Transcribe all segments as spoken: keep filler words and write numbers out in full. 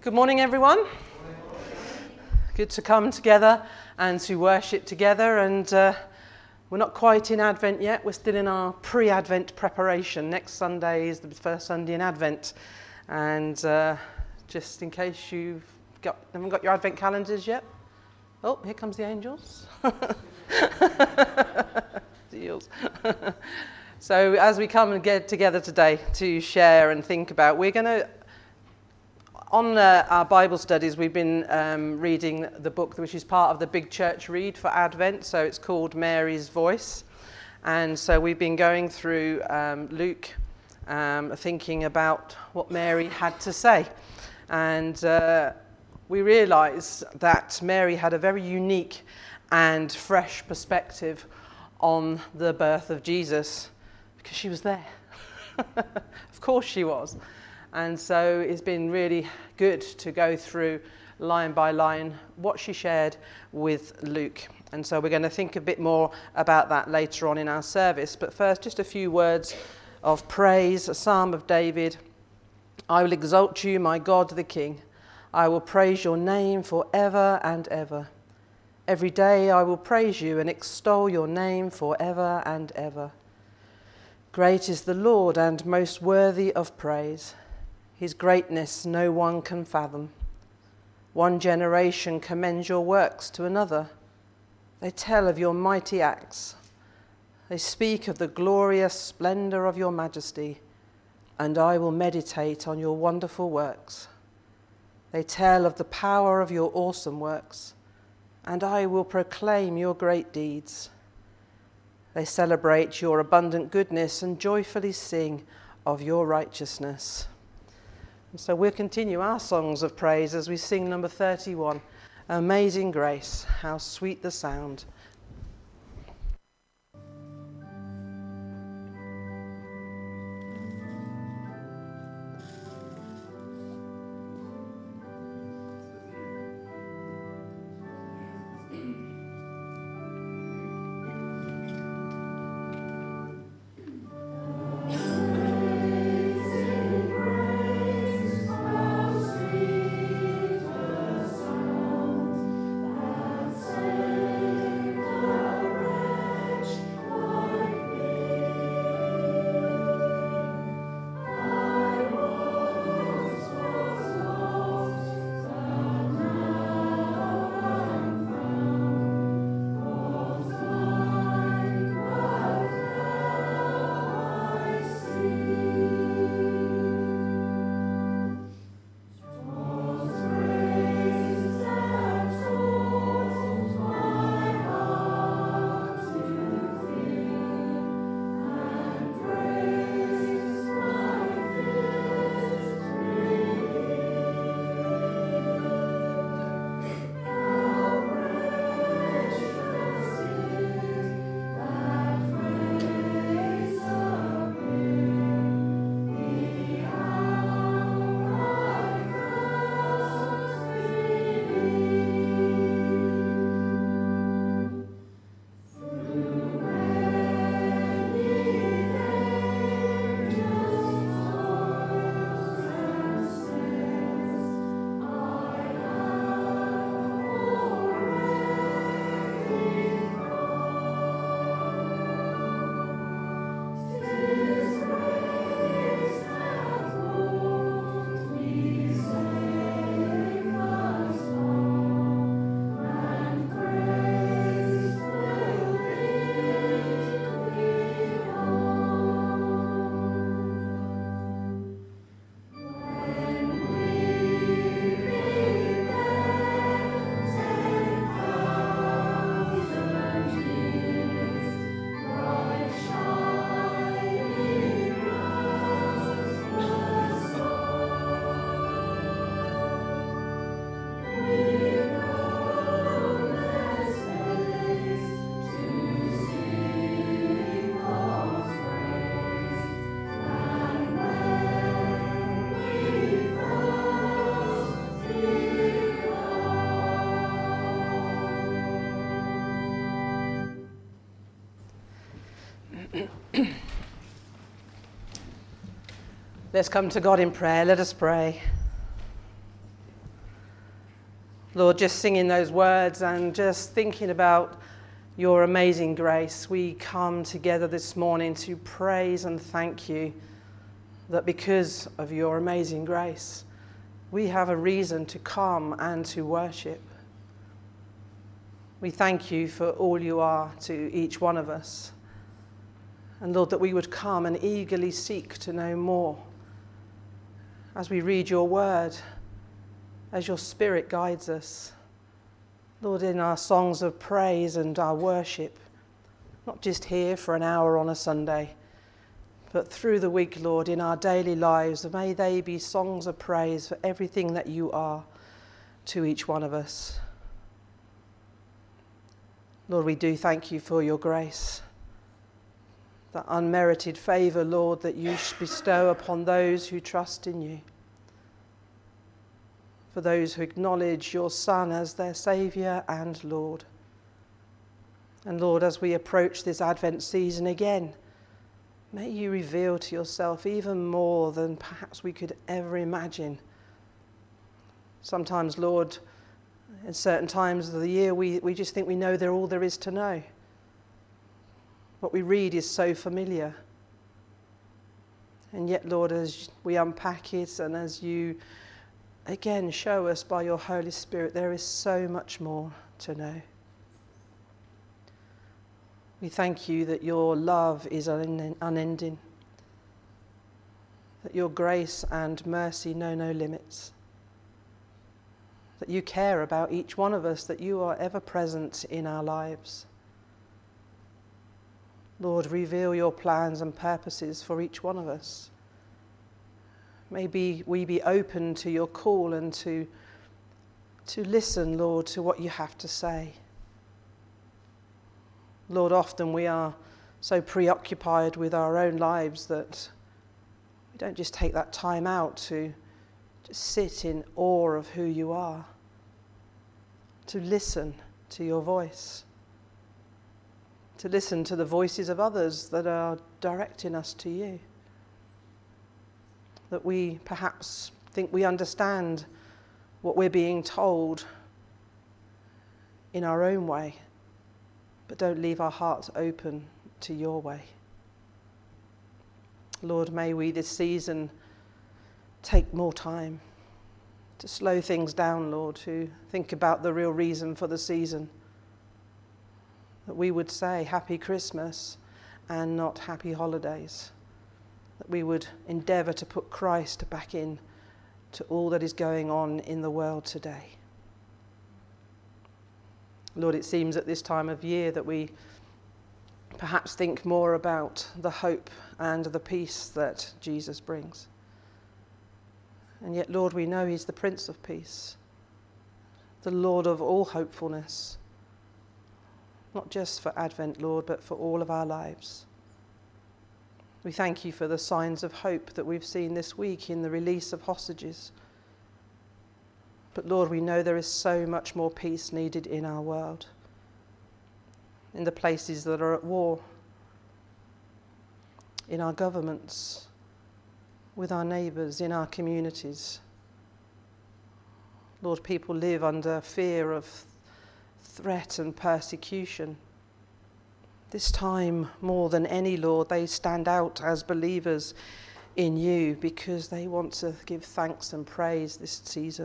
Good morning, everyone. Good to come together and to worship together. And uh, we're not quite in Advent yet. We're still in our pre-Advent preparation. Next Sunday is the first Sunday in Advent. And uh, just in case you've got, haven't got your Advent calendars yet. Oh, here comes the angels. Deals. So as we come and get together today to share and think about, we're going to, on uh, our Bible studies, we've been um, reading the book which is part of the Big Church Read for Advent, so it's called Mary's Voice. And so we've been going through um, Luke, um, thinking about what Mary had to say. And uh, we realise that Mary had a very unique and fresh perspective on the birth of Jesus, because she was there. Of course she was. And so it's been really good to go through line by line what she shared with Luke. And so we're going to think a bit more about that later on in our service. But first, just a few words of praise, a psalm of David. I will exalt you, my God the King. I will praise your name forever and ever. Every day I will praise you and extol your name forever and ever. Great is the Lord and most worthy of praise. His greatness no one can fathom. One generation commends your works to another. They tell of your mighty acts. They speak of the glorious splendor of your majesty, and I will meditate on your wonderful works. They tell of the power of your awesome works, and I will proclaim your great deeds. They celebrate your abundant goodness and joyfully sing of your righteousness. And so we'll continue our songs of praise as we sing number thirty-one, Amazing Grace, how sweet the sound. Let's come to God in prayer. Let us pray. Lord, just singing those words and just thinking about your amazing grace, we come together this morning to praise and thank you that because of your amazing grace, we have a reason to come and to worship. We thank you for all you are to each one of us. And Lord, that we would come and eagerly seek to know more as we read your word, as your Spirit guides us. Lord, in our songs of praise and our worship, not just here for an hour on a Sunday, but through the week, Lord, in our daily lives, may they be songs of praise for everything that you are to each one of us. Lord, we do thank you for your grace, that unmerited favour, Lord, that you bestow upon those who trust in you, for those who acknowledge your Son as their Saviour and Lord. And Lord, as we approach this Advent season again, may you reveal to yourself even more than perhaps we could ever imagine. Sometimes, Lord, in certain times of the year, we, we just think we know there all there is to know. What we read is so familiar. And yet, Lord, as we unpack it and as you again show us by your Holy Spirit, there is so much more to know. We thank you that your love is unending, that your grace and mercy know no limits, that you care about each one of us, that you are ever present in our lives. Lord, reveal your plans and purposes for each one of us. Maybe we be open to your call and to, to listen, Lord, to what you have to say. Lord, often we are so preoccupied with our own lives that we don't just take that time out to just sit in awe of who you are, to listen to your voice, to listen to the voices of others that are directing us to you. That we perhaps think we understand what we're being told in our own way, but don't leave our hearts open to your way. Lord, may we this season take more time to slow things down, Lord, to think about the real reason for the season. That we would say Happy Christmas and not Happy Holidays. That we would endeavour to put Christ back in to all that is going on in the world today. Lord, it seems at this time of year that we perhaps think more about the hope and the peace that Jesus brings. And yet, Lord, we know he's the Prince of Peace, the Lord of all hopefulness, not just for Advent, Lord, but for all of our lives. We thank you for the signs of hope that we've seen this week in the release of hostages. But Lord, we know there is so much more peace needed in our world, in the places that are at war, in our governments, with our neighbours, in our communities. Lord, people live under fear of threat and persecution. This time, more than any, Lord, they stand out as believers in you because they want to give thanks and praise this season.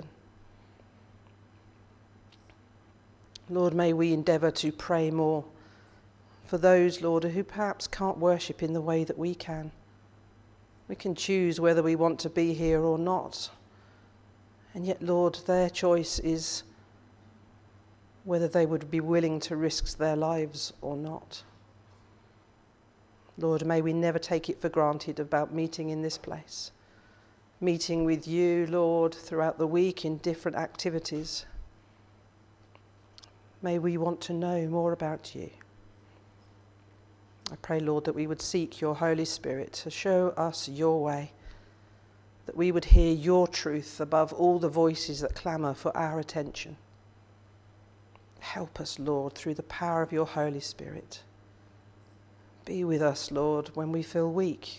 Lord, may we endeavour to pray more for those, Lord, who perhaps can't worship in the way that we can. We can choose whether we want to be here or not. And yet, Lord, their choice is whether they would be willing to risk their lives or not. Lord, may we never take it for granted about meeting in this place, meeting with you, Lord, throughout the week in different activities. May we want to know more about you. I pray, Lord, that we would seek your Holy Spirit to show us your way, that we would hear your truth above all the voices that clamour for our attention. Help us, Lord, through the power of your Holy Spirit. Be with us, Lord, when we feel weak,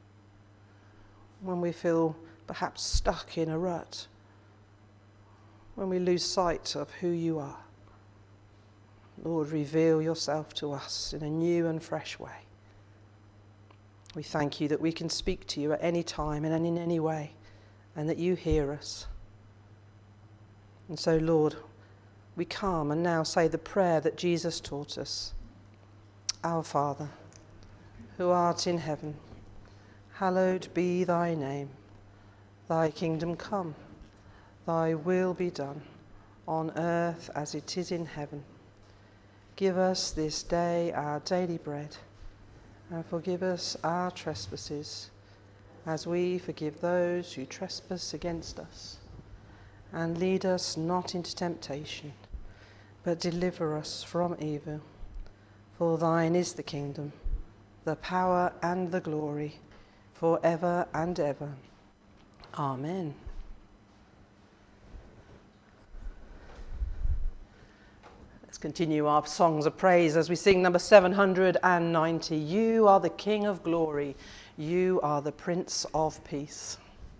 when we feel perhaps stuck in a rut, when we lose sight of who you are. Lord, reveal yourself to us in a new and fresh way. We thank you that we can speak to you at any time and in any way, and that you hear us. And so, Lord, we come and now say the prayer that Jesus taught us. Our Father, who art in heaven, hallowed be thy name. Thy kingdom come, thy will be done, on earth as it is in heaven. Give us this day our daily bread, and forgive us our trespasses, as we forgive those who trespass against us. And lead us not into temptation, but deliver us from evil. For thine is the kingdom, the power and the glory, for ever and ever. Amen. Let's continue our songs of praise as we sing number seven hundred ninety. You are the King of glory. You are the Prince of peace.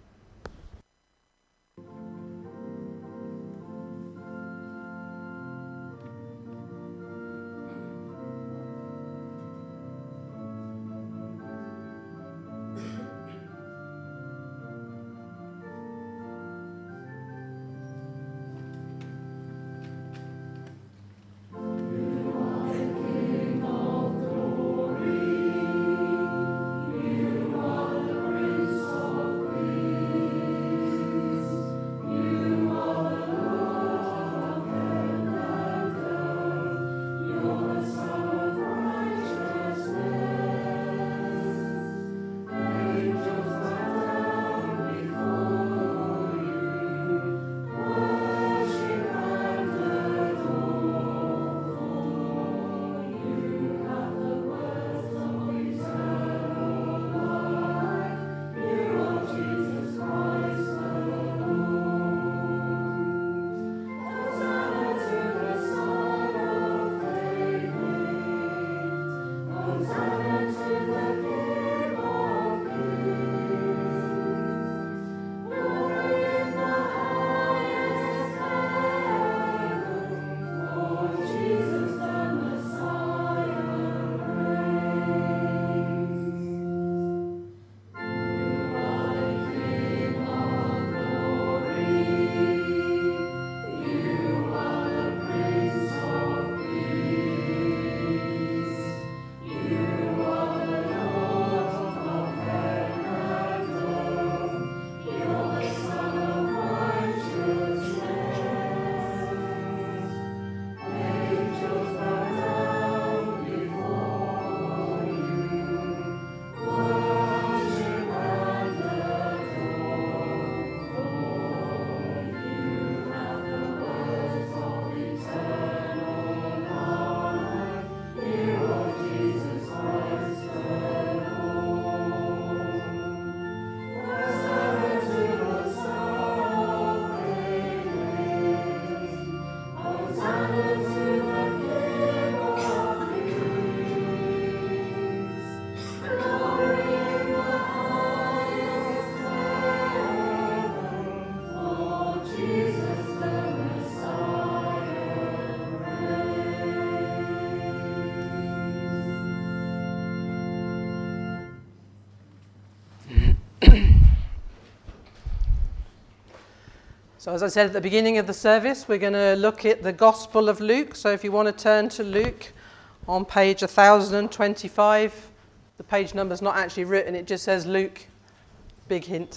So as I said at the beginning of the service, we're going to look at the Gospel of Luke. So if you want to turn to Luke on page one thousand twenty-five, the page number's not actually written, it just says Luke, big hint.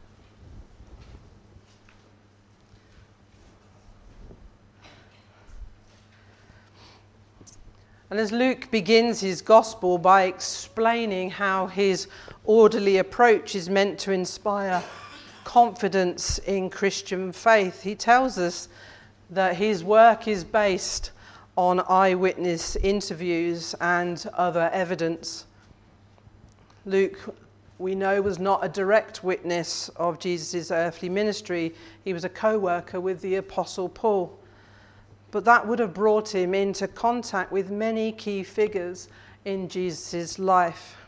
And as Luke begins his Gospel by explaining how his orderly approach is meant to inspire confidence in Christian faith, he tells us that his work is based on eyewitness interviews and other evidence. Luke, we know, was not a direct witness of Jesus' earthly ministry. He was a co-worker with the Apostle Paul. But that would have brought him into contact with many key figures in Jesus' life.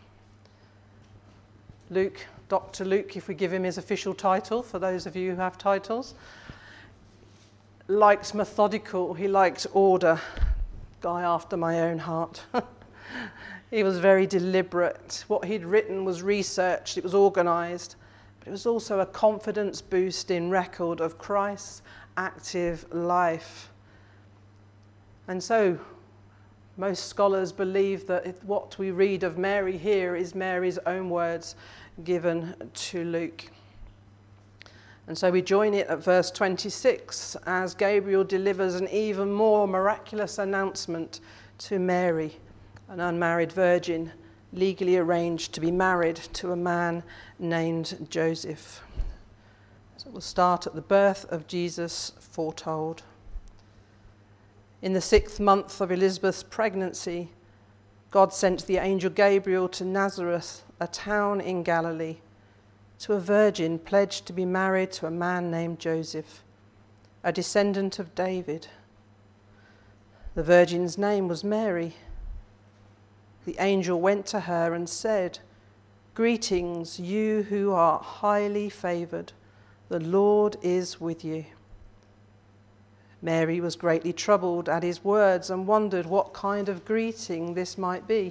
Luke, Doctor Luke, if we give him his official title, for those of you who have titles, likes methodical, he liked order. Guy after my own heart. He was very deliberate. What he'd written was researched, it was organised, but it was also a confidence boosting record of Christ's active life. And so, most scholars believe that it, what we read of Mary here is Mary's own words given to Luke. And so we join it at verse twenty-six as Gabriel delivers an even more miraculous announcement to Mary, an unmarried virgin, legally arranged to be married to a man named Joseph. So we'll start at the birth of Jesus foretold. In the sixth month of Elizabeth's pregnancy, God sent the angel Gabriel to Nazareth, a town in Galilee, to a virgin pledged to be married to a man named Joseph, a descendant of David. The virgin's name was Mary. The angel went to her and said, "Greetings, you who are highly favoured. The Lord is with you." Mary was greatly troubled at his words and wondered what kind of greeting this might be.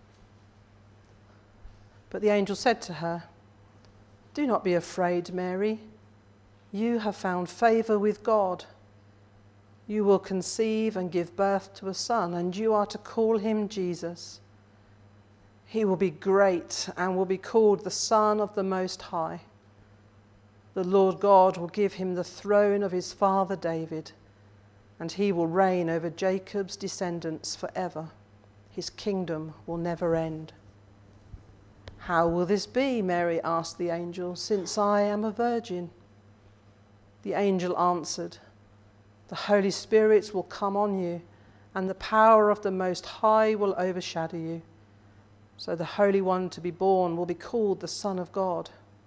But the angel said to her, "Do not be afraid, Mary. You have found favour with God. You will conceive and give birth to a son, and you are to call him Jesus. He will be great and will be called the Son of the Most High. The Lord God will give him the throne of his father David, and he will reign over Jacob's descendants forever. His kingdom will never end." "How will this be?" Mary asked the angel, "since I am a virgin?" The angel answered, "The Holy Spirit will come on you, and the power of the Most High will overshadow you. So the Holy One to be born will be called the Son of God.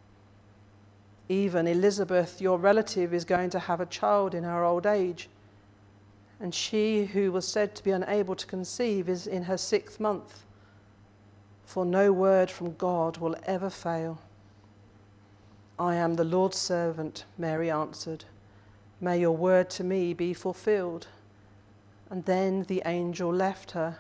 Even Elizabeth, your relative, is going to have a child in her old age, and she who was said to be unable to conceive is in her sixth month. For no word from God will ever fail." "I am the Lord's servant," Mary answered. "May your word to me be fulfilled." And then the angel left her.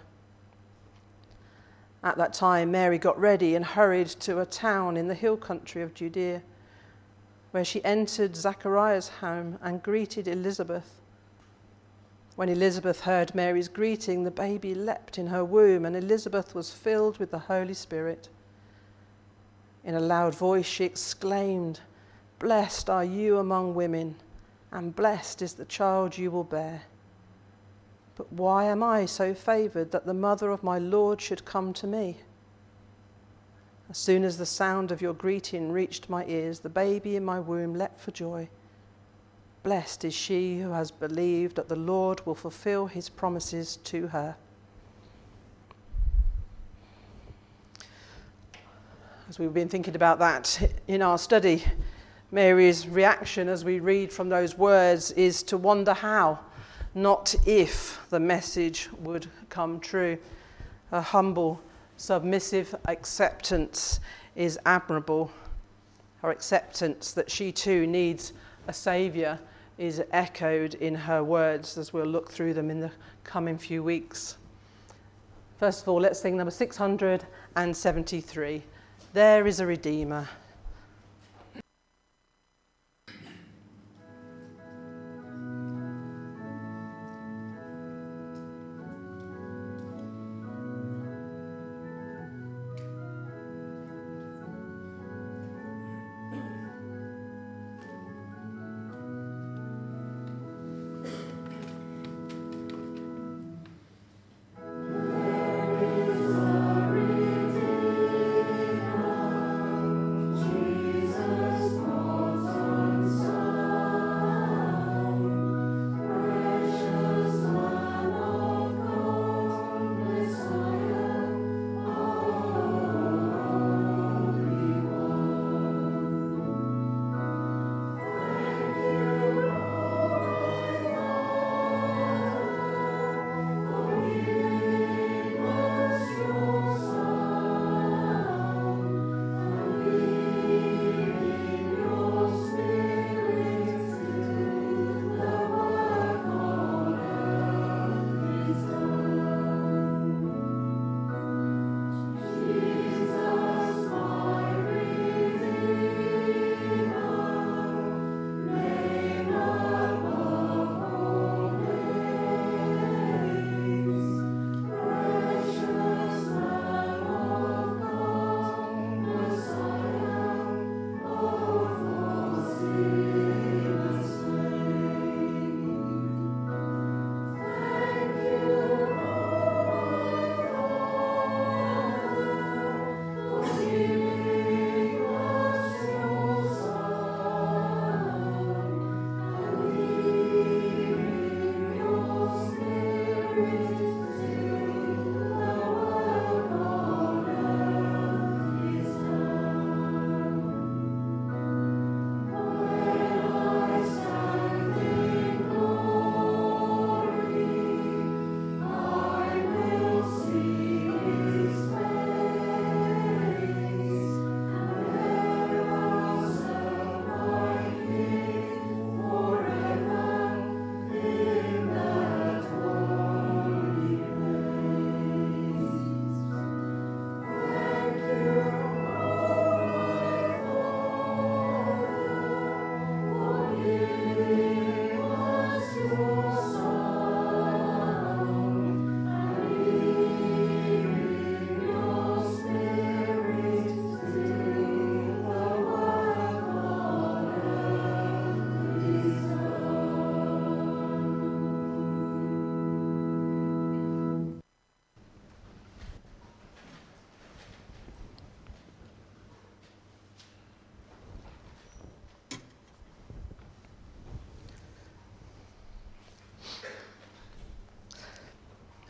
At that time, Mary got ready and hurried to a town in the hill country of Judea, where she entered Zachariah's home and greeted Elizabeth. When Elizabeth heard Mary's greeting, the baby leapt in her womb, and Elizabeth was filled with the Holy Spirit. In a loud voice she exclaimed, "Blessed are you among women, and blessed is the child you will bear. But why am I so favoured that the mother of my Lord should come to me? As soon as the sound of your greeting reached my ears, the baby in my womb leapt for joy. Blessed is she who has believed that the Lord will fulfill his promises to her." As we've been thinking about that in our study, Mary's reaction as we read from those words is to wonder how, not if, the message would come true. Her humble, submissive acceptance is admirable. Her acceptance that she too needs a saviour is echoed in her words as we'll look through them in the coming few weeks. First of all, let's sing number six hundred seventy-three. There is a Redeemer. There is a Redeemer.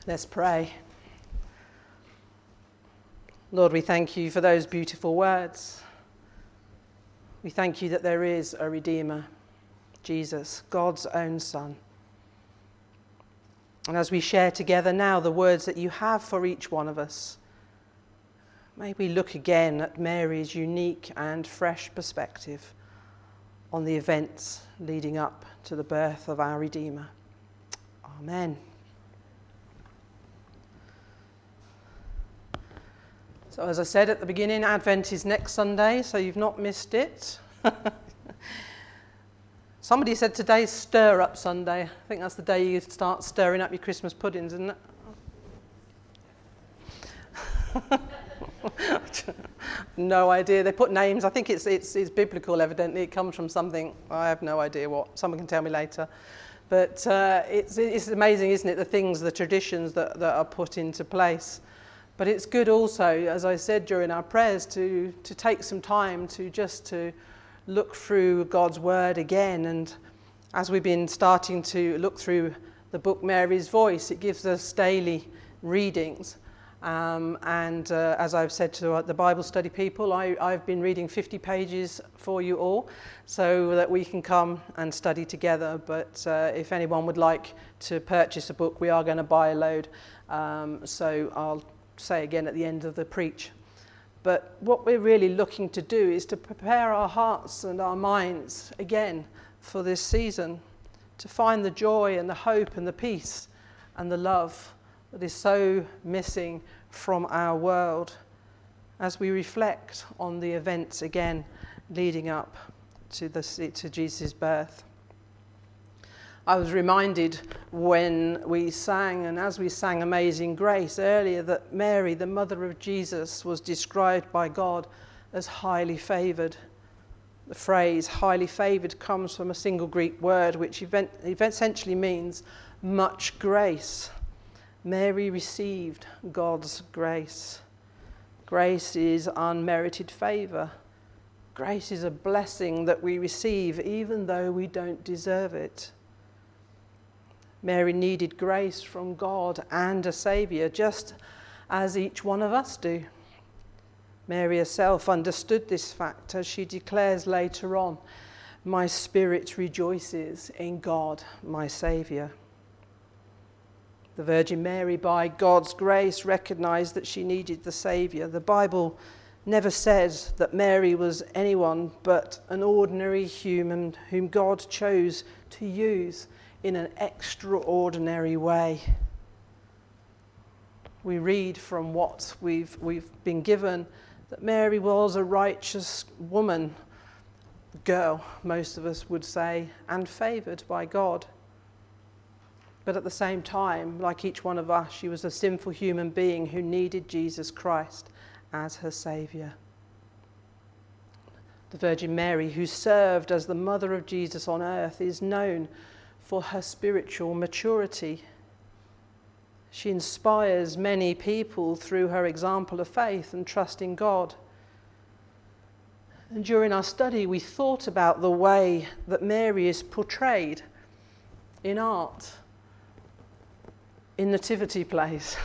Let's pray. Lord, we thank you for those beautiful words. We thank you that there is a Redeemer, Jesus, God's own Son. And as we share together now the words that you have for each one of us, may we look again at Mary's unique and fresh perspective on the events leading up to the birth of our Redeemer. Amen. So as I said at the beginning, Advent is next Sunday, so you've not missed it. Somebody said today's Stir Up Sunday. I think that's the day you start stirring up your Christmas puddings, isn't it? No idea. They put names. I think it's, it's it's biblical, evidently. It comes from something. I have no idea what. Someone can tell me later. But uh, it's, it's amazing, isn't it, the things, the traditions that, that are put into place. But it's good also, as I said during our prayers, to, to take some time to just to look through God's Word again. And as we've been starting to look through the book Mary's Voice, it gives us daily readings. Um, and uh, as I've said to the Bible study people, I, I've been reading fifty pages for you all so that we can come and study together. But uh, if anyone would like to purchase a book, we are going to buy a load. Um, so I'll say again at the end of the preach. But what we're really looking to do is to prepare our hearts and our minds again for this season, to find the joy and the hope and the peace and the love that is so missing from our world as we reflect on the events again leading up to the to Jesus' birth. I was reminded when we sang, and as we sang Amazing Grace earlier, that Mary, the mother of Jesus, was described by God as highly favoured. The phrase highly favoured comes from a single Greek word which event, essentially means much grace. Mary received God's grace. Grace is unmerited favour. Grace is a blessing that we receive even though we don't deserve it. Mary needed grace from God and a Saviour, just as each one of us do. Mary herself understood this fact as she declares later on, "My spirit rejoices in God, my Saviour." The Virgin Mary, by God's grace, recognised that she needed the Saviour. The Bible never says that Mary was anyone but an ordinary human whom God chose to use in an extraordinary way. We read from what we've we've been given that Mary was a righteous woman, girl, most of us would say, and favoured by God. But at the same time, like each one of us, she was a sinful human being who needed Jesus Christ as her Saviour. The Virgin Mary, who served as the mother of Jesus on earth, is known for her spiritual maturity. She inspires many people through her example of faith and trust in God. And during our study, we thought about the way that Mary is portrayed in art, in nativity plays.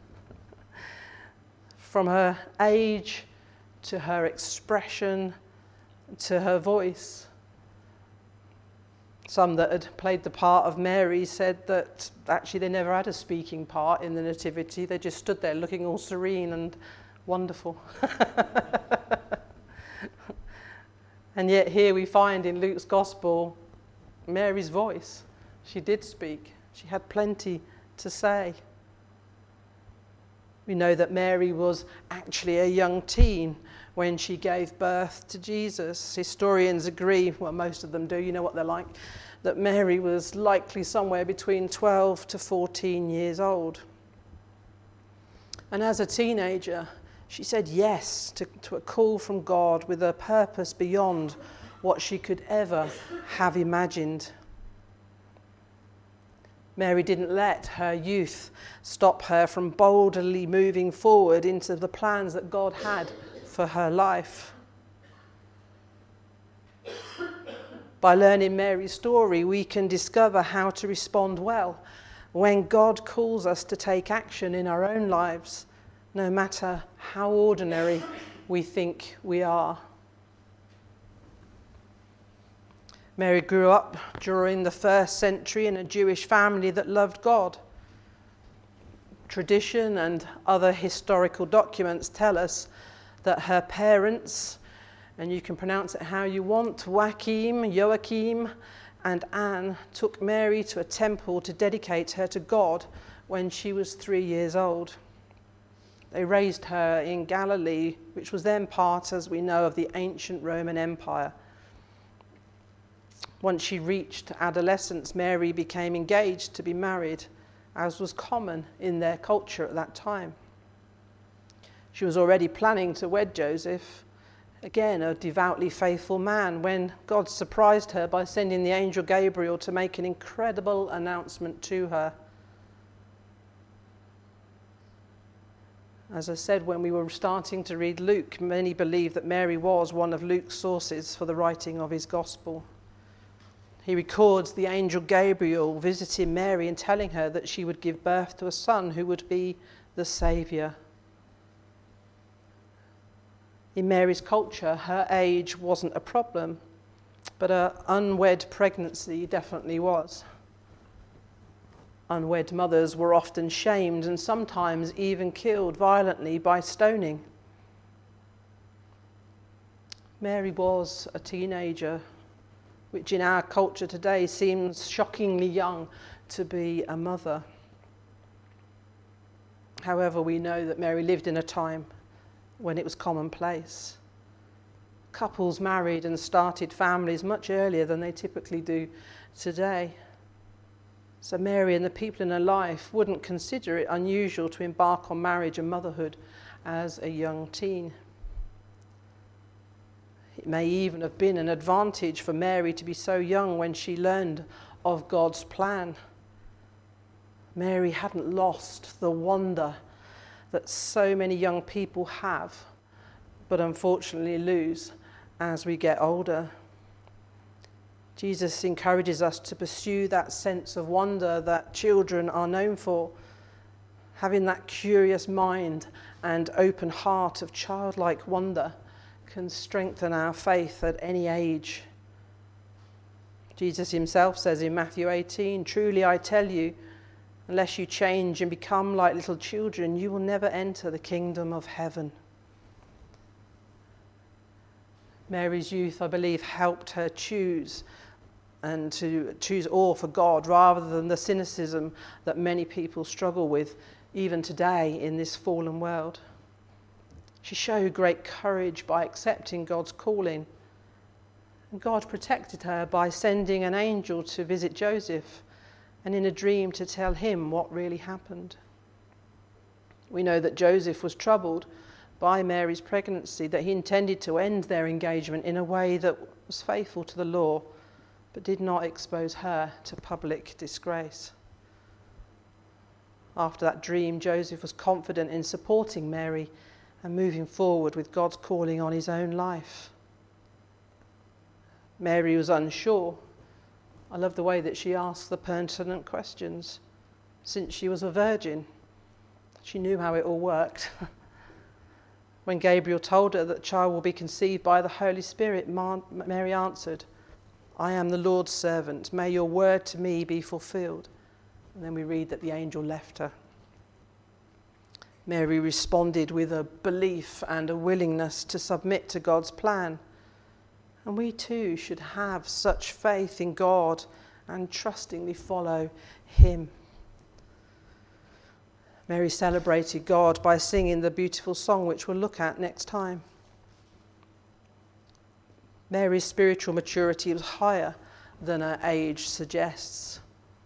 From her age to her expression to her voice. Some that had played the part of Mary said that actually they never had a speaking part in the nativity. They just stood there looking all serene and wonderful. And yet here we find in Luke's Gospel Mary's voice. She did speak. She had plenty to say. We know that Mary was actually a young teen when she gave birth to Jesus. Historians agree, well, most of them do, you know what they're like, that Mary was likely somewhere between twelve to fourteen years old. And as a teenager, she said yes to, to a call from God with a purpose beyond what she could ever have imagined. Mary didn't let her youth stop her from boldly moving forward into the plans that God had for her life. By learning Mary's story, we can discover how to respond well when God calls us to take action in our own lives, no matter how ordinary we think we are. Mary grew up during the first century in a Jewish family that loved God. Tradition and other historical documents tell us that her parents, and you can pronounce it how you want, Joachim, Joachim, and Anne, took Mary to a temple to dedicate her to God when she was three years old. They raised her in Galilee, which was then part, as we know, of the ancient Roman Empire. Once she reached adolescence, Mary became engaged to be married, as was common in their culture at that time. She was already planning to wed Joseph, again a devoutly faithful man, when God surprised her by sending the angel Gabriel to make an incredible announcement to her. As I said when we were starting to read Luke, many believe that Mary was one of Luke's sources for the writing of his gospel. He records the angel Gabriel visiting Mary and telling her that she would give birth to a son who would be the Saviour. In Mary's culture, her age wasn't a problem, but her unwed pregnancy definitely was. Unwed mothers were often shamed and sometimes even killed violently by stoning. Mary was a teenager, which in our culture today seems shockingly young to be a mother. However, we know that Mary lived in a time when it was commonplace. Couples married and started families much earlier than they typically do today. So Mary and the people in her life wouldn't consider it unusual to embark on marriage and motherhood as a young teen. It may even have been an advantage for Mary to be so young when she learned of God's plan. Mary hadn't lost the wonder that so many young people have, but unfortunately lose as we get older. Jesus encourages us to pursue that sense of wonder that children are known for. Having that curious mind and open heart of childlike wonder can strengthen our faith at any age. Jesus himself says in Matthew eighteen, "Truly I tell you, unless you change and become like little children, you will never enter the kingdom of heaven." Mary's youth, I believe, helped her choose and to choose awe for God rather than the cynicism that many people struggle with even today in this fallen world. She showed great courage by accepting God's calling. And God protected her by sending an angel to visit Joseph and in a dream to tell him what really happened. We know that Joseph was troubled by Mary's pregnancy, that he intended to end their engagement in a way that was faithful to the law, but did not expose her to public disgrace. After that dream, Joseph was confident in supporting Mary and moving forward with God's calling on his own life. Mary was unsure. I love the way that she asked the pertinent questions. Since she was a virgin, she knew how it all worked. When Gabriel told her that the child will be conceived by the Holy Spirit, Mary answered, "I am the Lord's servant. May your word to me be fulfilled." And then we read that the angel left her. Mary responded with a belief and a willingness to submit to God's plan. And we too should have such faith in God and trustingly follow him. Mary celebrated God by singing the beautiful song which we'll look at next time. Mary's spiritual maturity was higher than her age suggests.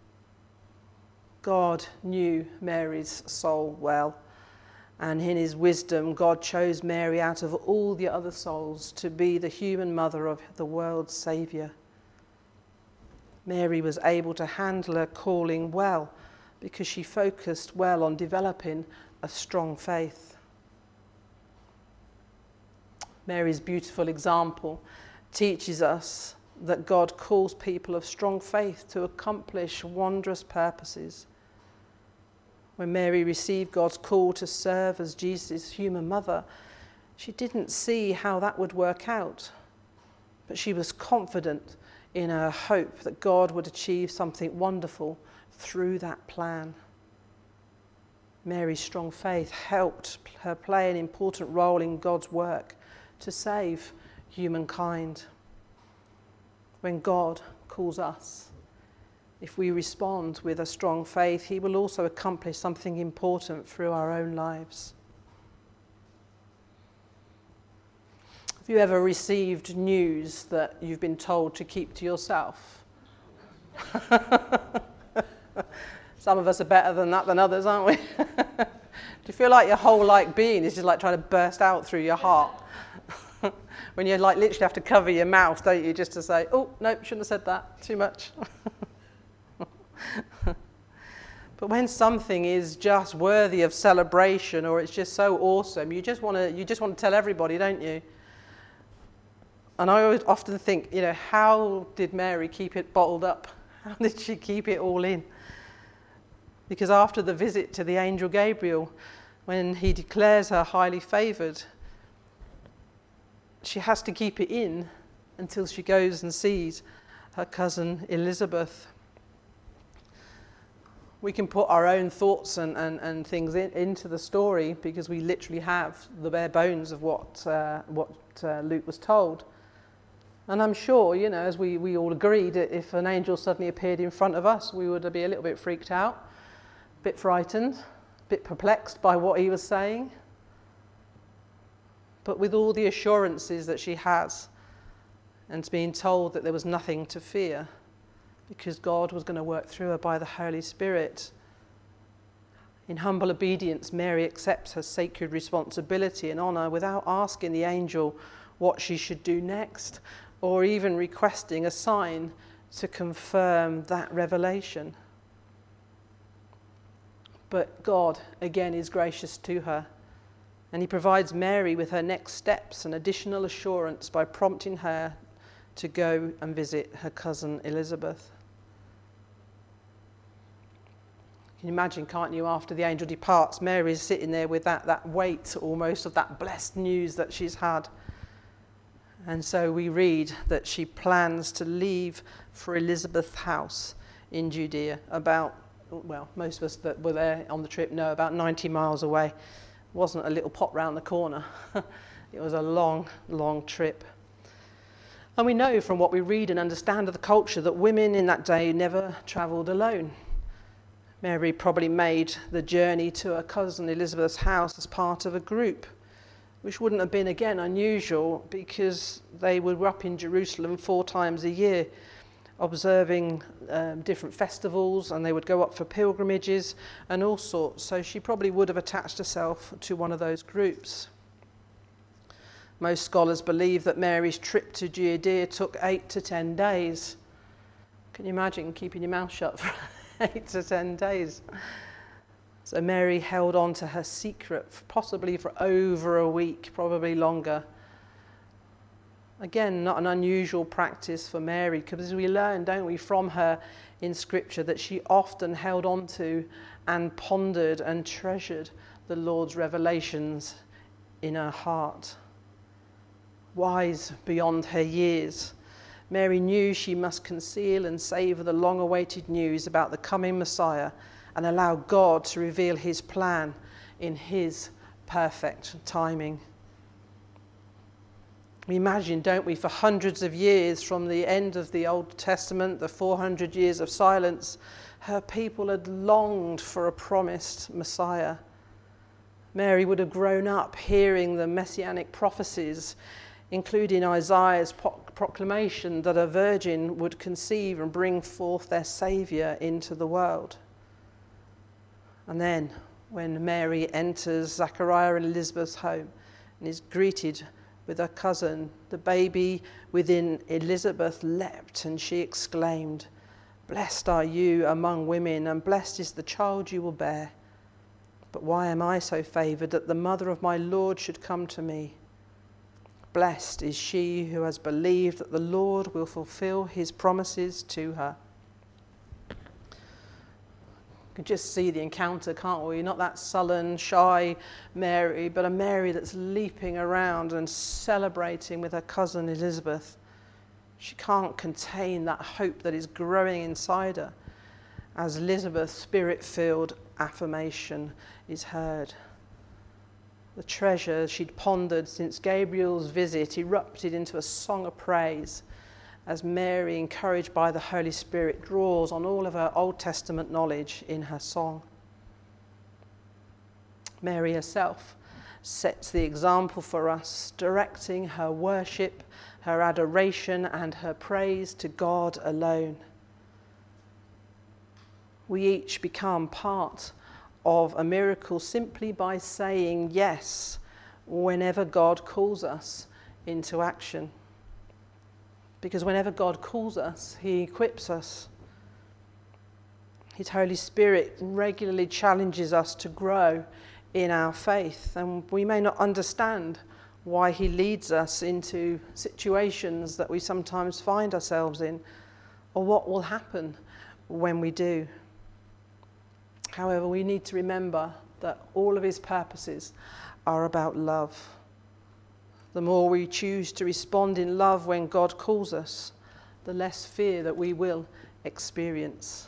God knew Mary's soul well, and in his wisdom, God chose Mary out of all the other souls to be the human mother of the world's Saviour. Mary was able to handle her calling well because she focused well on developing a strong faith. Mary's beautiful example teaches us that God calls people of strong faith to accomplish wondrous purposes. When Mary received God's call to serve as Jesus' human mother, she didn't see how that would work out, but she was confident in her hope that God would achieve something wonderful through that plan. Mary's strong faith helped her play an important role in God's work to save humankind. When God calls us, if we respond with a strong faith, he will also accomplish something important through our own lives. Have you ever received news that you've been told to keep to yourself? Some of us are better than that than others, aren't we? Do you feel like your whole like being is just like trying to burst out through your heart? When you like literally have to cover your mouth, don't you, just to say, oh, no, shouldn't have said that, too much. But when something is just worthy of celebration, or it's just so awesome, you just want to you just want to tell everybody, don't you? And I always often think, you know, how did Mary keep it bottled up? How did she keep it all in? Because after the visit to the angel Gabriel, when he declares her highly favoured, she has to keep it in until she goes and sees her cousin Elizabeth. We can put our own thoughts and, and, and things in, into the story, because we literally have the bare bones of what uh, what uh, Luke was told. And I'm sure, you know, as we, we all agreed, that if an angel suddenly appeared in front of us, we would be a little bit freaked out, a bit frightened, a bit perplexed by what he was saying. But with all the assurances that she has, and being told that there was nothing to fear, because God was going to work through her by the Holy Spirit. In humble obedience, Mary accepts her sacred responsibility and honour without asking the angel what she should do next, or even requesting a sign to confirm that revelation. But God, again, is gracious to her, and he provides Mary with her next steps and additional assurance by prompting her to go and visit her cousin Elizabeth. You can imagine, can't you, after the angel departs, Mary's sitting there with that, that weight almost of that blessed news that she's had. And so we read that she plans to leave for Elizabeth's house in Judea, about, well, most of us that were there on the trip know, about ninety miles away. It wasn't a little pop round the corner. It was a long, long trip. And we know from what we read and understand of the culture that women in that day never travelled alone. Mary probably made the journey to her cousin Elizabeth's house as part of a group, which wouldn't have been, again, unusual, because they were up in Jerusalem four times a year, observing um, different festivals, and they would go up for pilgrimages and all sorts. So she probably would have attached herself to one of those groups. Most scholars believe that Mary's trip to Judea took eight to ten days. Can you imagine keeping your mouth shut for eight to ten days? So Mary held on to her secret, possibly for over a week, probably longer. Again, not an unusual practice for Mary, because we learn, don't we, from her in Scripture that she often held on to and pondered and treasured the Lord's revelations in her heart. Wise beyond her years, Mary knew she must conceal and savour the long-awaited news about the coming Messiah and allow God to reveal his plan in his perfect timing. We imagine, don't we, for hundreds of years from the end of the Old Testament, the four hundred years of silence, her people had longed for a promised Messiah. Mary would have grown up hearing the messianic prophecies, including Isaiah's proclamation that a virgin would conceive and bring forth their Saviour into the world. And then, when Mary enters Zachariah and Elizabeth's home and is greeted with her cousin, the baby within Elizabeth leapt, and she exclaimed, "Blessed are you among women, and blessed is the child you will bear. But why am I so favoured that the mother of my Lord should come to me? Blessed is she who has believed that the Lord will fulfill his promises to her." You can just see the encounter, can't we? Not that sullen, shy Mary, but a Mary that's leaping around and celebrating with her cousin Elizabeth. She can't contain that hope that is growing inside her as Elizabeth's spirit-filled affirmation is heard. The treasure she'd pondered since Gabriel's visit erupted into a song of praise as Mary, encouraged by the Holy Spirit, draws on all of her Old Testament knowledge in her song. Mary herself sets the example for us, directing her worship, her adoration, and her praise to God alone. We each become part of a miracle simply by saying yes whenever God calls us into action. Because whenever God calls us, he equips us. His Holy Spirit regularly challenges us to grow in our faith, and we may not understand why he leads us into situations that we sometimes find ourselves in, or what will happen when we do. However, we need to remember that all of his purposes are about love. The more we choose to respond in love when God calls us, the less fear that we will experience.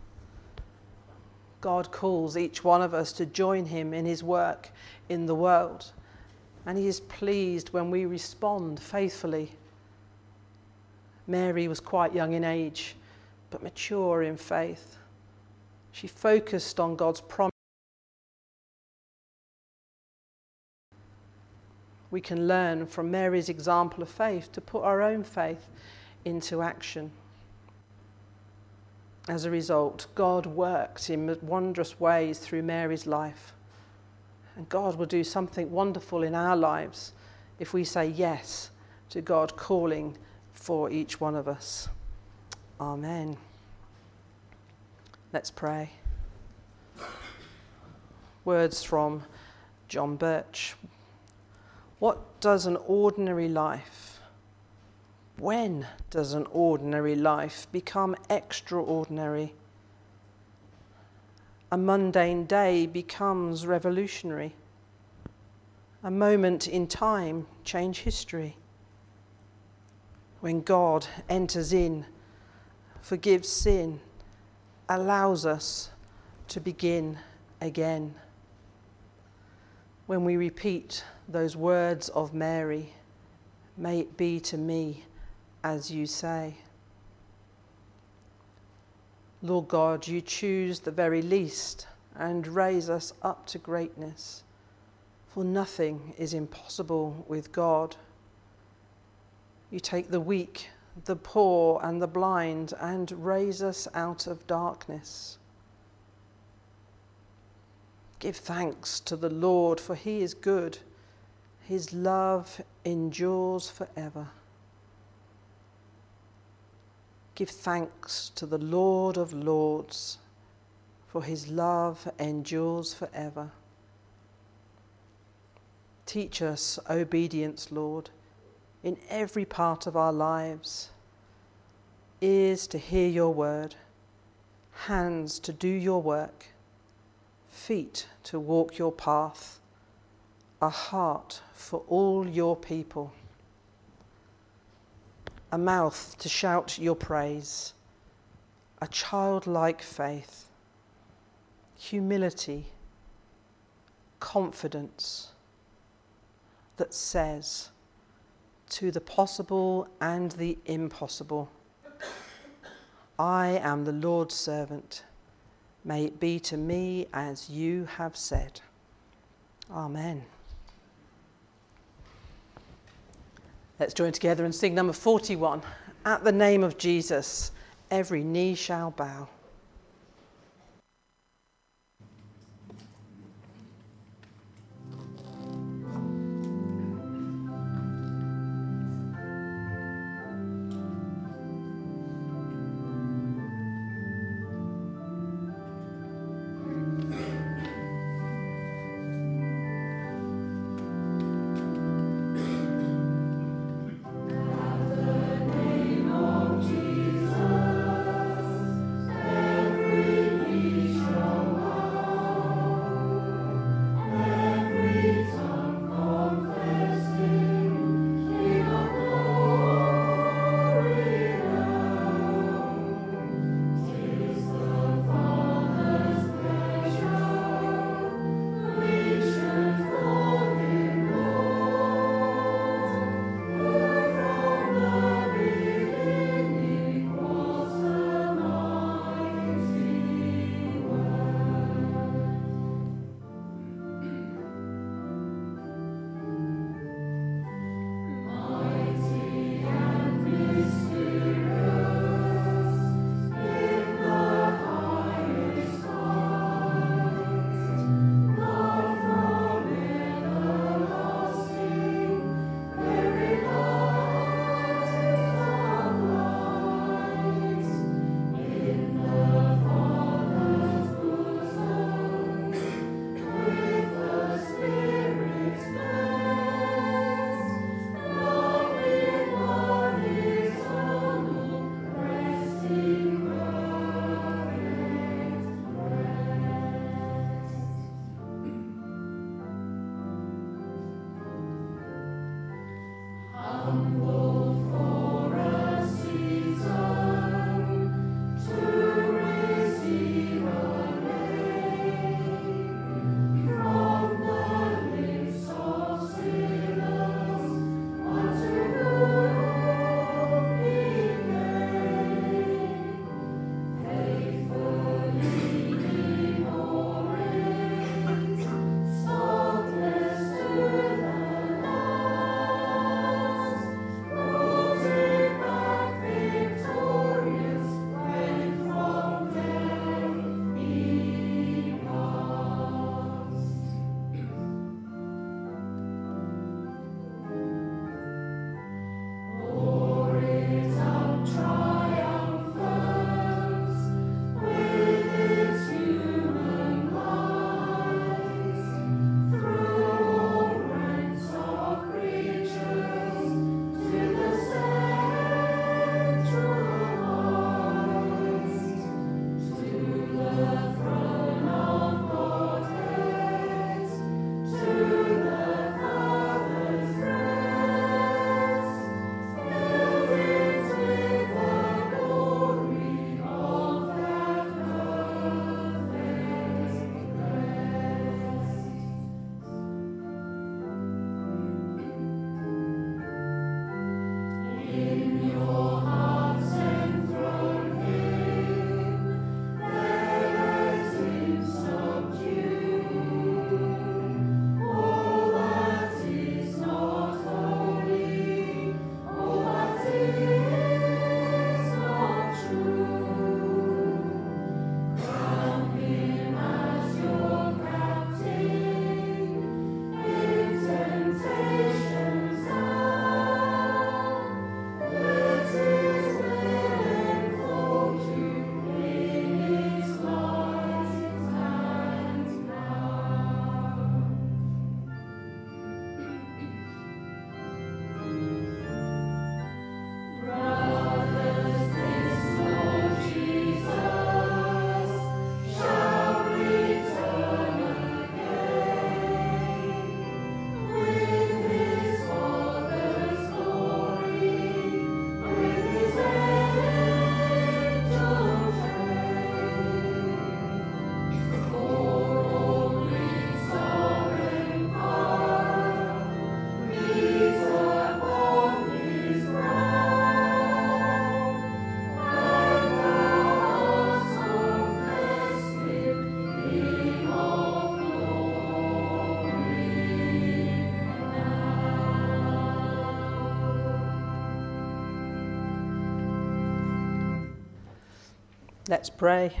God calls each one of us to join him in his work in the world, and he is pleased when we respond faithfully. Mary was quite young in age, but mature in faith. She focused on God's promise. We can learn from Mary's example of faith to put our own faith into action. As a result, God worked in wondrous ways through Mary's life. And God will do something wonderful in our lives if we say yes to God calling for each one of us. Amen. Let's pray. Words from John Birch. What does an ordinary life, when does an ordinary life become extraordinary? A mundane day becomes revolutionary. A moment in time change history. When God enters in, forgives sin, allows us to begin again. When we repeat those words of Mary, may it be to me as you say. Lord God, you choose the very least and raise us up to greatness, for nothing is impossible with God. You take the weak, the poor, and the blind and raise us out of darkness. Give thanks to the Lord, for he is good. His love endures forever. Give thanks to the Lord of Lords, for his love endures forever. Teach us obedience, Lord, in every part of our lives. Ears to hear your word, hands to do your work, feet to walk your path, a heart for all your people, a mouth to shout your praise, a childlike faith, humility, confidence that says to the possible and the impossible, I am the Lord's servant. May it be to me as you have said. Amen. Let's join together and sing number forty-one. At the name of Jesus, every knee shall bow. At the name of Jesus, Let's pray.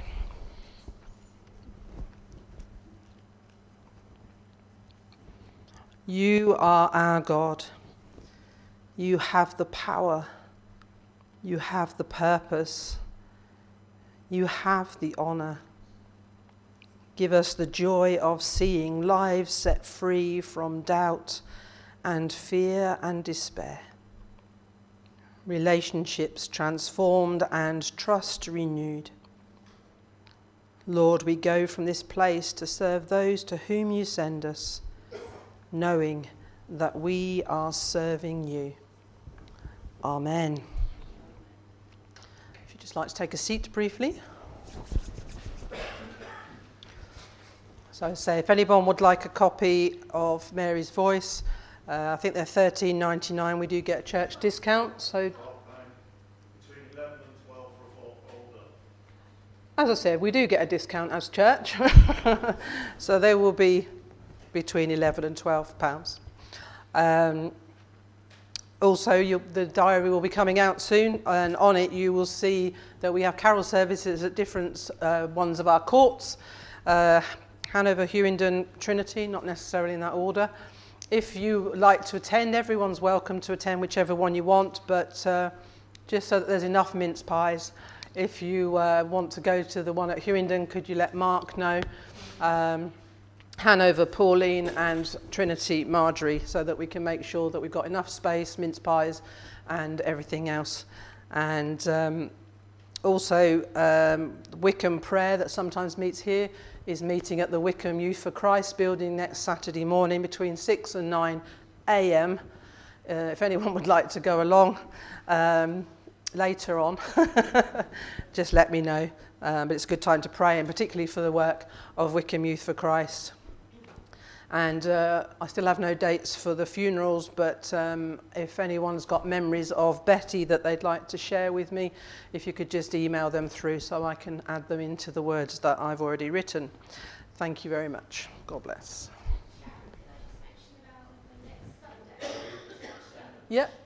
You are our God. You have the power. You have the purpose. You have the honour. Give us the joy of seeing lives set free from doubt and fear and despair. Relationships transformed and trust renewed. Lord, we go from this place to serve those to whom you send us, knowing that we are serving you. Amen. If you'd just like to take a seat briefly. So I say, if anyone would like a copy of Mary's Voice, uh, I think they're thirteen ninety-nine. We do get a church discount. So, between eleven and twelve for older. As I said, we do get a discount as church. So they will be between eleven and twelve pounds. Um, also, you, the diary will be coming out soon, and on it you will see that we have carol services at different uh, ones of our courts. Uh, Hanover, Hewingdon, Trinity, not necessarily in that order. If you like to attend, everyone's welcome to attend whichever one you want, but uh, just so that there's enough mince pies. If you uh, want to go to the one at Hewingdon, could you let Mark know? Um, Hanover, Pauline, and Trinity, Marjorie, so that we can make sure that we've got enough space, mince pies, and everything else. And um, also, um, Wickham Prayer that sometimes meets here is meeting at the Wickham Youth for Christ building next Saturday morning between six and nine a m. Uh, if anyone would like to go along um, later on, just let me know. Um, but it's a good time to pray, and particularly for the work of Wickham Youth for Christ. And uh, I still have no dates for the funerals, but um, if anyone's got memories of Betty that they'd like to share with me, if you could just email them through so I can add them into the words that I've already written. Thank you very much. God bless. Sharon, can I just mention about the next Sunday? Yep.